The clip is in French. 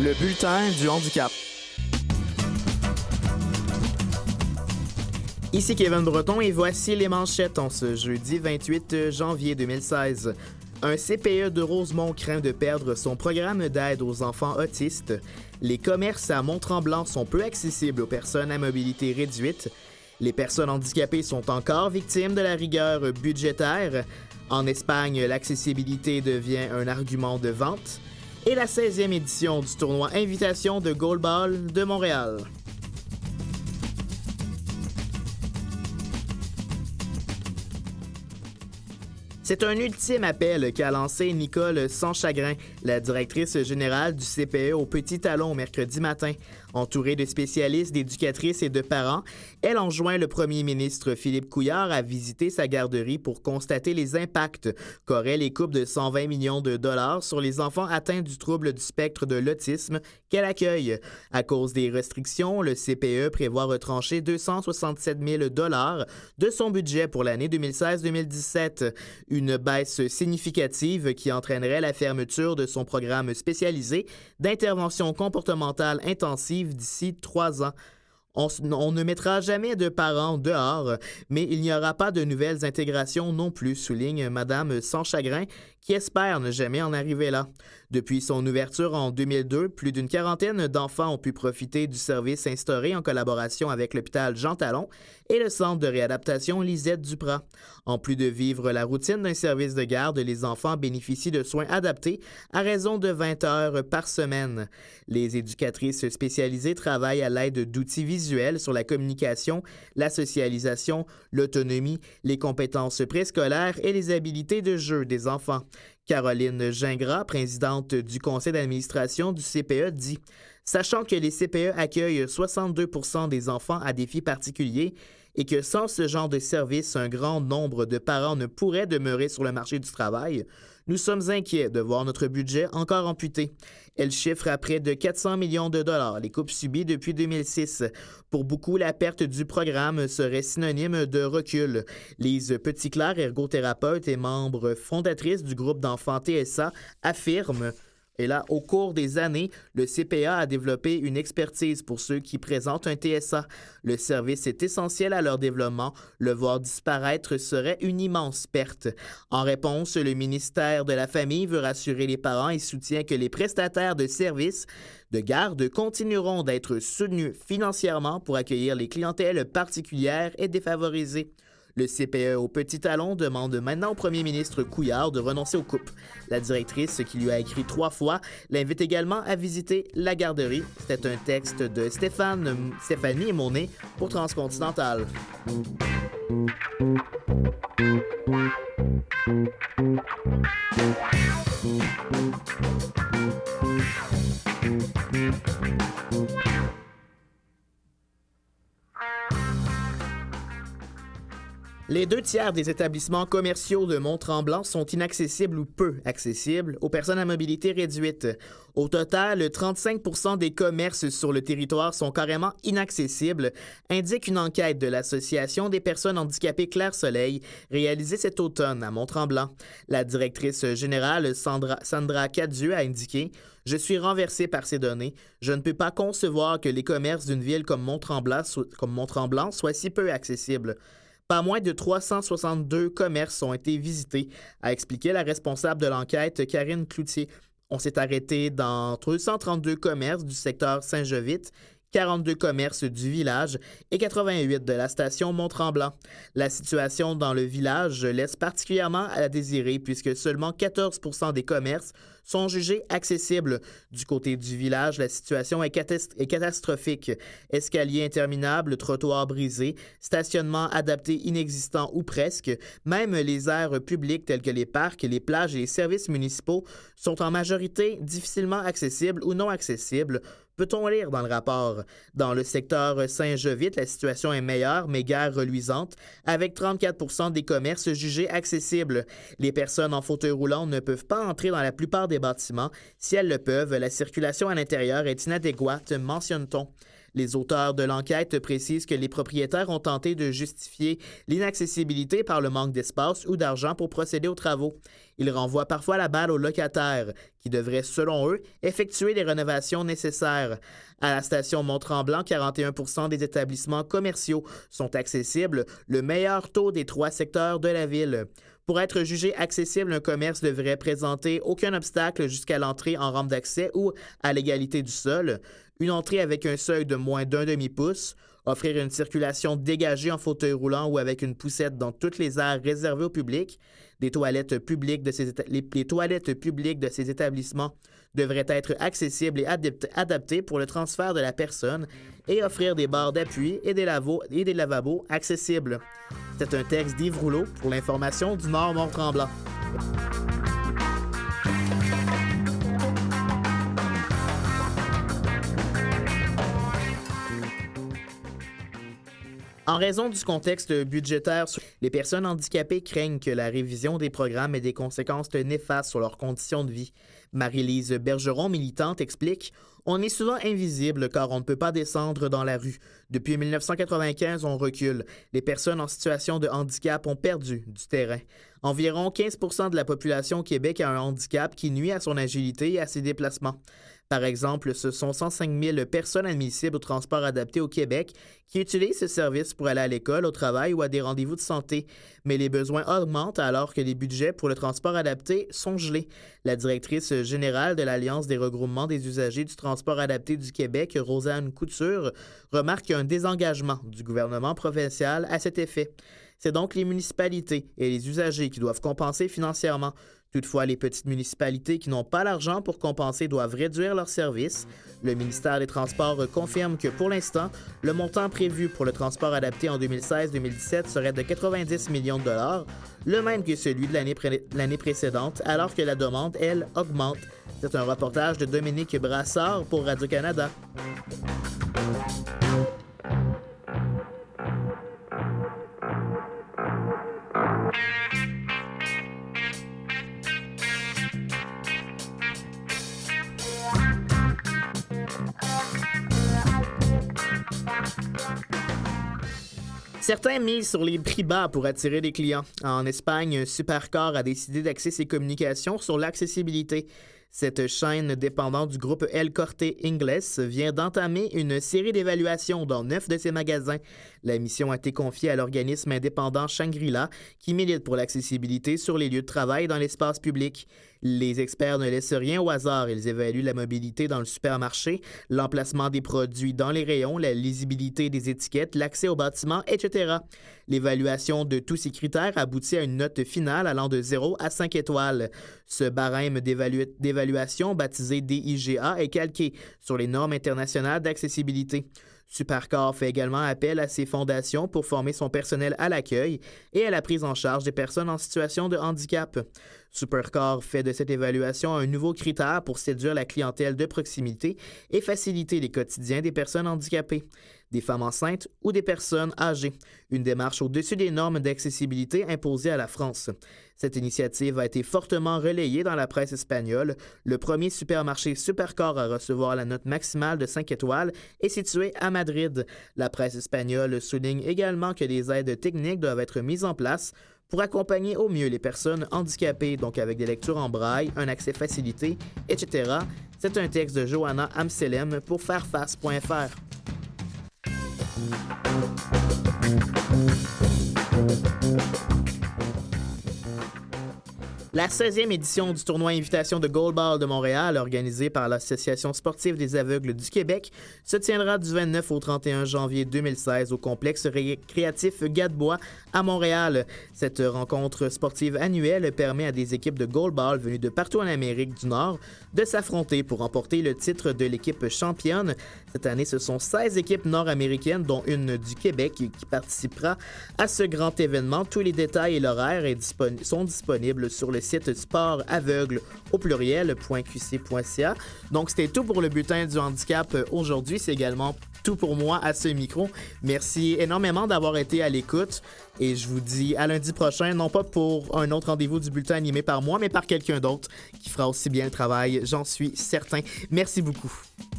Le bulletin du handicap. Ici Kevin Breton et voici les manchettes en ce jeudi 28 janvier 2016. Un CPE de Rosemont craint de perdre son programme d'aide aux enfants autistes. Les commerces à Mont-Tremblant sont peu accessibles aux personnes à mobilité réduite. Les personnes handicapées sont encore victimes de la rigueur budgétaire. En Espagne, l'accessibilité devient un argument de vente. Et la 16e édition du tournoi Invitation de Goalball de Montréal. C'est un ultime appel qu'a lancé Nicole Sanschagrin, la directrice générale du CPE au Petit Talon mercredi matin. Entourée de spécialistes, d'éducatrices et de parents, elle enjoint le premier ministre Philippe Couillard à visiter sa garderie pour constater les impacts qu'auraient les coupes de 120 millions de dollars sur les enfants atteints du trouble du spectre de l'autisme qu'elle accueille. À cause des restrictions, le CPE prévoit retrancher 267 000 dollars de son budget pour l'année 2016-2017. Une baisse significative qui entraînerait la fermeture de son programme spécialisé d'intervention comportementale intensive d'ici 3 ans. On ne mettra jamais de parents dehors, mais il n'y aura pas de nouvelles intégrations non plus, souligne Mme Sanschagrin, qui espère ne jamais en arriver là. Depuis son ouverture en 2002, plus d'une quarantaine d'enfants ont pu profiter du service instauré en collaboration avec l'hôpital Jean Talon et le centre de réadaptation Lisette Duprat. En plus de vivre la routine d'un service de garde, les enfants bénéficient de soins adaptés à raison de 20 heures par semaine. Les éducatrices spécialisées travaillent à l'aide d'outils visuels sur la communication, la socialisation, l'autonomie, les compétences préscolaires et les habiletés de jeu des enfants. Caroline Gingras, présidente du conseil d'administration du CPE, dit « Sachant que les CPE accueillent 62 % des enfants à défis particuliers et que sans ce genre de service, un grand nombre de parents ne pourraient demeurer sur le marché du travail, nous sommes inquiets de voir notre budget encore amputé. » Elle chiffre à près de 400 millions de dollars les coupes subies depuis 2006. Pour beaucoup, la perte du programme serait synonyme de recul. Lise Petitclerc, ergothérapeute et membre fondatrice du groupe d'enfants TSA, affirme « Et là, au cours des années, le CPA a développé une expertise pour ceux qui présentent un TSA. Le service est essentiel à leur développement. Le voir disparaître serait une immense perte. » En réponse, le ministère de la Famille veut rassurer les parents et soutient que les prestataires de services de garde continueront d'être soutenus financièrement pour accueillir les clientèles particulières et défavorisées. Le CPE au Petit Talon demande maintenant au premier ministre Couillard de renoncer aux coupes. La directrice, qui lui a écrit 3 fois, l'invite également à visiter la garderie. C'était un texte de Stéphanie Monet pour Transcontinental. Les 2/3 des établissements commerciaux de Mont-Tremblant sont inaccessibles ou peu accessibles aux personnes à mobilité réduite. Au total, 35 % des commerces sur le territoire sont carrément inaccessibles, indique une enquête de l'Association des personnes handicapées Clair-Soleil réalisée cet automne à Mont-Tremblant. La directrice générale Sandra Cadieux a indiqué « Je suis renversée par ces données. Je ne peux pas concevoir que les commerces d'une ville comme Mont-Tremblant soient si peu accessibles. » Pas moins de 362 commerces ont été visités, a expliqué la responsable de l'enquête, Karine Cloutier. On s'est arrêté dans 232 commerces du secteur Saint-Jovite, 42 commerces du village et 88 de la station Mont-Tremblant. La situation dans le village laisse particulièrement à désirer puisque seulement 14 % des commerces sont jugés accessibles. Du côté du village, la situation est catastrophique. Escaliers interminables, trottoirs brisés, stationnement adapté inexistant ou presque, même les aires publiques telles que les parcs, les plages et les services municipaux sont en majorité difficilement accessibles ou non accessibles. Peut-on lire dans le rapport? Dans le secteur Saint-Jovite, la situation est meilleure, mais guère reluisante, avec 34 % des commerces jugés accessibles. Les personnes en fauteuil roulant ne peuvent pas entrer dans la plupart des bâtiments. Si elles le peuvent, la circulation à l'intérieur est inadéquate, mentionne-t-on. Les auteurs de l'enquête précisent que les propriétaires ont tenté de justifier l'inaccessibilité par le manque d'espace ou d'argent pour procéder aux travaux. Ils renvoient parfois la balle aux locataires, qui devraient, selon eux, effectuer les rénovations nécessaires. À la station Mont-Tremblant, 41% des établissements commerciaux sont accessibles, le meilleur taux des 3 secteurs de la ville. Pour être jugé accessible, un commerce devrait présenter aucun obstacle jusqu'à l'entrée en rampe d'accès ou à l'égalité du sol, une entrée avec un seuil de moins d'un demi-pouce, offrir une circulation dégagée en fauteuil roulant ou avec une poussette dans toutes les aires réservées au public. Les toilettes publiques de ces établissements devraient être accessibles et adaptées pour le transfert de la personne et offrir des barres d'appui et des lavabos accessibles. C'est un texte d'Yves Rouleau pour l'information du Nord Mont-Tremblant. En raison du contexte budgétaire, les personnes handicapées craignent que la révision des programmes ait des conséquences néfastes sur leurs conditions de vie. Marie-Lise Bergeron, militante, explique « On est souvent invisible car on ne peut pas descendre dans la rue. Depuis 1995, on recule. Les personnes en situation de handicap ont perdu du terrain. Environ 15% de la population au Québec a un handicap qui nuit à son agilité et à ses déplacements. Par exemple, ce sont 105 000 personnes admissibles au transport adapté au Québec qui utilisent ce service pour aller à l'école, au travail ou à des rendez-vous de santé. Mais les besoins augmentent alors que les budgets pour le transport adapté sont gelés. La directrice générale de l'Alliance des regroupements des usagers du transport adapté du Québec, Rosanne Couture, remarque un désengagement du gouvernement provincial à cet effet. C'est donc les municipalités et les usagers qui doivent compenser financièrement. Toutefois, les petites municipalités qui n'ont pas l'argent pour compenser doivent réduire leurs services. Le ministère des Transports confirme que pour l'instant, le montant prévu pour le transport adapté en 2016-2017 serait de 90 millions de dollars, le même que celui de l'année précédente, alors que la demande, elle, augmente. C'est un reportage de Dominique Brassard pour Radio-Canada. Certains misent sur les prix bas pour attirer des clients. En Espagne, Supercar a décidé d'axer ses communications sur l'accessibilité. Cette chaîne dépendante du groupe El Corte Inglés vient d'entamer une série d'évaluations dans 9 de ses magasins. La mission a été confiée à l'organisme indépendant Shangri-La qui milite pour l'accessibilité sur les lieux de travail dans l'espace public. Les experts ne laissent rien au hasard. Ils évaluent la mobilité dans le supermarché, l'emplacement des produits dans les rayons, la lisibilité des étiquettes, l'accès aux bâtiments, etc. L'évaluation de tous ces critères aboutit à une note finale allant de 0 à 5 étoiles. Ce barème d'évaluation, baptisé DIGA, est calqué sur les normes internationales d'accessibilité. Supercar fait également appel à ses fondations pour former son personnel à l'accueil et à la prise en charge des personnes en situation de handicap. Supercar fait de cette évaluation un nouveau critère pour séduire la clientèle de proximité et faciliter les quotidiens des personnes handicapées, des femmes enceintes ou des personnes âgées. Une démarche au-dessus des normes d'accessibilité imposées à la France. Cette initiative a été fortement relayée dans la presse espagnole. Le premier supermarché Supercar à recevoir la note maximale de 5 étoiles est situé à Madrid. La presse espagnole souligne également que des aides techniques doivent être mises en place pour accompagner au mieux les personnes handicapées, donc avec des lectures en braille, un accès facilité, etc. C'est un texte de Johanna Amselem pour fairface.fr. La 16e édition du tournoi Invitation de Goalball de Montréal, organisé par l'Association sportive des aveugles du Québec, se tiendra du 29 au 31 janvier 2016 au complexe récréatif Gadebois à Montréal. Cette rencontre sportive annuelle permet à des équipes de goalball venues de partout en Amérique du Nord de s'affronter pour remporter le titre de l'équipe championne. Cette année, ce sont 16 équipes nord-américaines, dont une du Québec, qui participera à ce grand événement. Tous les détails et l'horaire sont disponibles sur le site sportaveugle au pluriel.qc.ca. Donc, c'était tout pour le bulletin du handicap aujourd'hui. C'est également tout pour moi à ce micro. Merci énormément d'avoir été à l'écoute et je vous dis à lundi prochain, non pas pour un autre rendez-vous du bulletin animé par moi, mais par quelqu'un d'autre qui fera aussi bien le travail, j'en suis certain. Merci beaucoup.